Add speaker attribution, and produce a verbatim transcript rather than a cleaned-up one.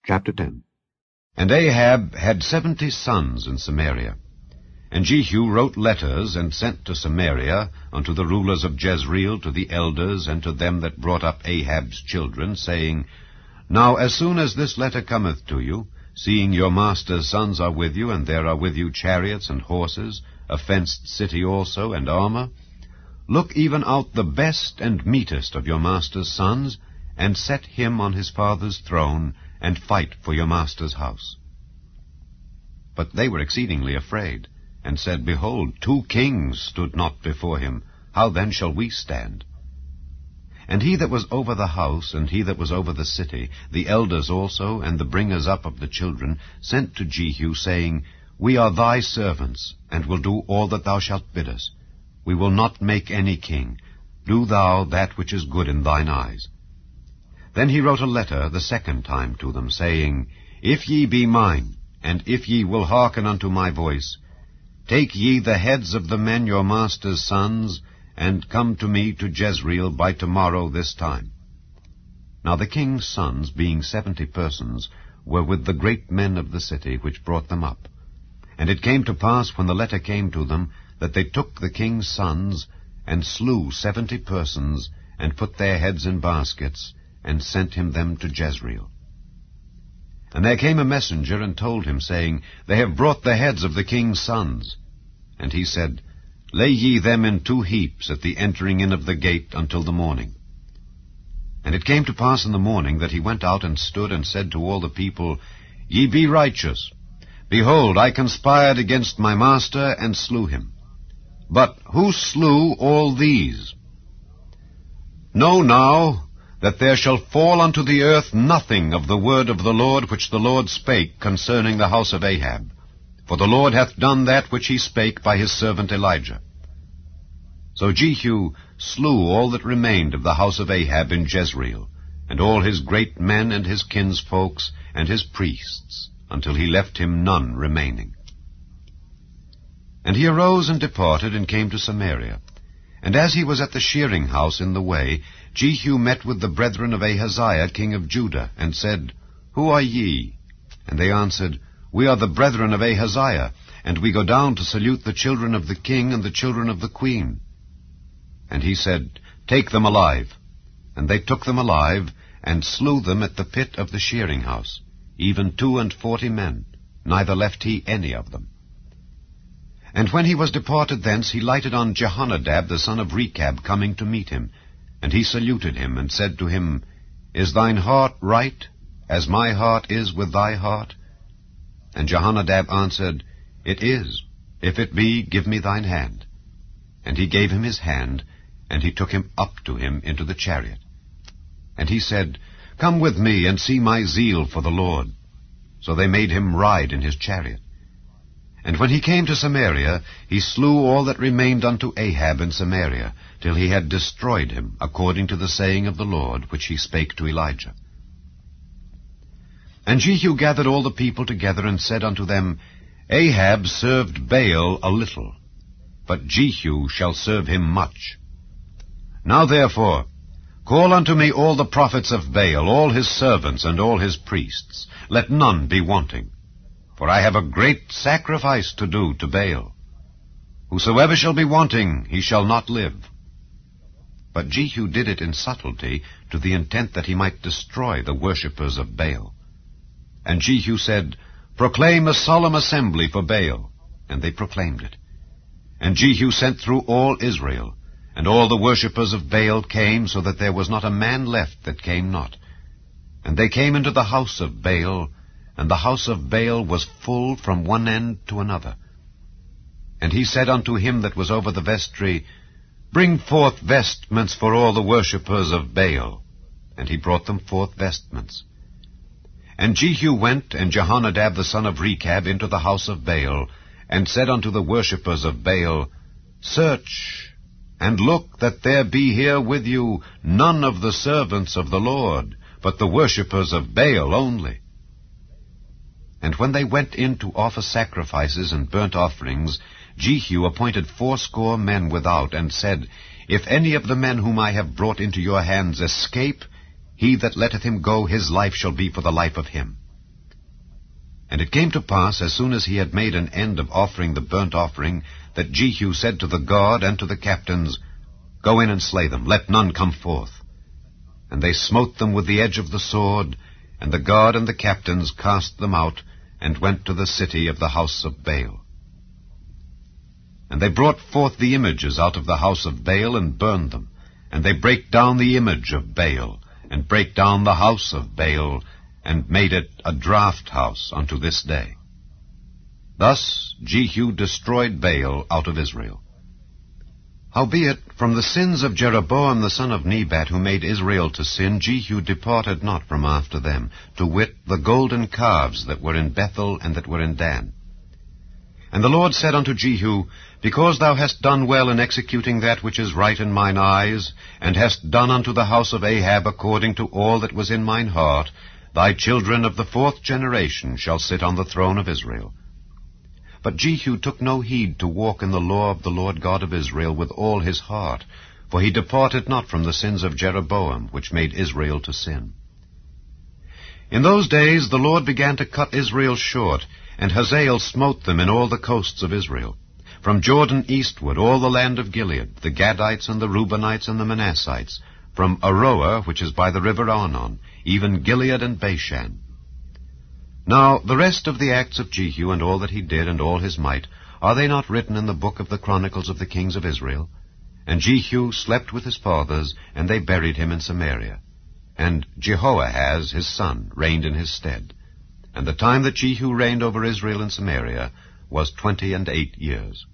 Speaker 1: Chapter ten.
Speaker 2: And Ahab had seventy sons in Samaria. And Jehu wrote letters, and sent to Samaria unto the rulers of Jezreel, to the elders, and to them that brought up Ahab's children, saying, Now as soon as this letter cometh to you, seeing your master's sons are with you, and there are with you chariots and horses, a fenced city also, and armor, look even out the best and meetest of your master's sons, and set him on his father's throne, and fight for your master's house. But they were exceedingly afraid, and said, Behold, two kings stood not before him. How then shall we stand? And he that was over the house, and he that was over the city, the elders also, and the bringers up of the children, sent to Jehu, saying, We are thy servants, and will do all that thou shalt bid us. We will not make any king. Do thou that which is good in thine eyes. Then he wrote a letter the second time to them, saying, If ye be mine, and if ye will hearken unto my voice, take ye the heads of the men your master's sons, and come to me to Jezreel by tomorrow this time. Now the king's sons, being seventy persons, were with the great men of the city, which brought them up. And it came to pass, when the letter came to them, that they took the king's sons, and slew seventy persons, and put their heads in baskets, and sent him them to Jezreel. And there came a messenger, and told him, saying, They have brought the heads of the king's sons. And he said, Lay ye them in two heaps at the entering in of the gate until the morning. And it came to pass in the morning, that he went out and stood, and said to all the people, Ye be righteous. Behold, I conspired against my master, and slew him. But who slew all these? Know now, that there shall fall unto the earth nothing of the word of the Lord which the Lord spake concerning the house of Ahab. For the Lord hath done that which he spake by his servant Elijah. So Jehu slew all that remained of the house of Ahab in Jezreel, and all his great men and his kinsfolks and his priests, until he left him none remaining. And he arose and departed, and came to Samaria. And as he was at the shearing house in the way, Jehu met with the brethren of Ahaziah king of Judah, and said, Who are ye? And they answered, We are the brethren of Ahaziah, and we go down to salute the children of the king and the children of the queen. And he said, Take them alive. And they took them alive, and slew them at the pit of the shearing house, even two and forty men, neither left he any of them. And when he was departed thence, he lighted on Jehonadab the son of Rechab, coming to meet him. And he saluted him, and said to him, Is thine heart right, as my heart is with thy heart? And Jehonadab answered, It is. If it be, give me thine hand. And he gave him his hand, and he took him up to him into the chariot. And he said, Come with me, and see my zeal for the Lord. So they made him ride in his chariot. And when he came to Samaria, he slew all that remained unto Ahab in Samaria, till he had destroyed him, according to the saying of the Lord, which he spake to Elijah. And Jehu gathered all the people together, and said unto them, Ahab served Baal a little, but Jehu shall serve him much. Now therefore, call unto me all the prophets of Baal, all his servants, and all his priests. Let none be wanting. For I have a great sacrifice to do to Baal. Whosoever shall be wanting, he shall not live. But Jehu did it in subtlety, to the intent that he might destroy the worshippers of Baal. And Jehu said, Proclaim a solemn assembly for Baal. And they proclaimed it. And Jehu sent through all Israel, and all the worshippers of Baal came, so that there was not a man left that came not. And they came into the house of Baal, and the house of Baal was full from one end to another. And he said unto him that was over the vestry, Bring forth vestments for all the worshippers of Baal. And he brought them forth vestments. And Jehu went, and Jehonadab the son of Rechab, into the house of Baal, and said unto the worshippers of Baal, Search, and look that there be here with you none of the servants of the Lord, but the worshippers of Baal only. And when they went in to offer sacrifices and burnt offerings, Jehu appointed fourscore men without, and said, If any of the men whom I have brought into your hands escape, he that letteth him go, his life shall be for the life of him. And it came to pass, as soon as he had made an end of offering the burnt offering, that Jehu said to the guard and to the captains, Go in and slay them, let none come forth. And they smote them with the edge of the sword, and the guard and the captains cast them out, and went to the city of the house of Baal. And they brought forth the images out of the house of Baal, and burned them. And they brake down the image of Baal, and brake down the house of Baal, and made it a draught house unto this day. Thus Jehu destroyed Baal out of Israel. Howbeit, from the sins of Jeroboam the son of Nebat, who made Israel to sin, Jehu departed not from after them, to wit, the golden calves that were in Bethel and that were in Dan. And the Lord said unto Jehu, Because thou hast done well in executing that which is right in mine eyes, and hast done unto the house of Ahab according to all that was in mine heart, thy children of the fourth generation shall sit on the throne of Israel. But Jehu took no heed to walk in the law of the Lord God of Israel with all his heart, for he departed not from the sins of Jeroboam, which made Israel to sin. In those days the Lord began to cut Israel short, and Hazael smote them in all the coasts of Israel. From Jordan eastward all the land of Gilead, the Gadites and the Reubenites and the Manassites, from Aroer, which is by the river Arnon, even Gilead and Bashan. Now the rest of the acts of Jehu, and all that he did, and all his might, are they not written in the book of the Chronicles of the kings of Israel? And Jehu slept with his fathers, and they buried him in Samaria. And Jehoahaz his son reigned in his stead. And the time that Jehu reigned over Israel in Samaria was twenty and eight years.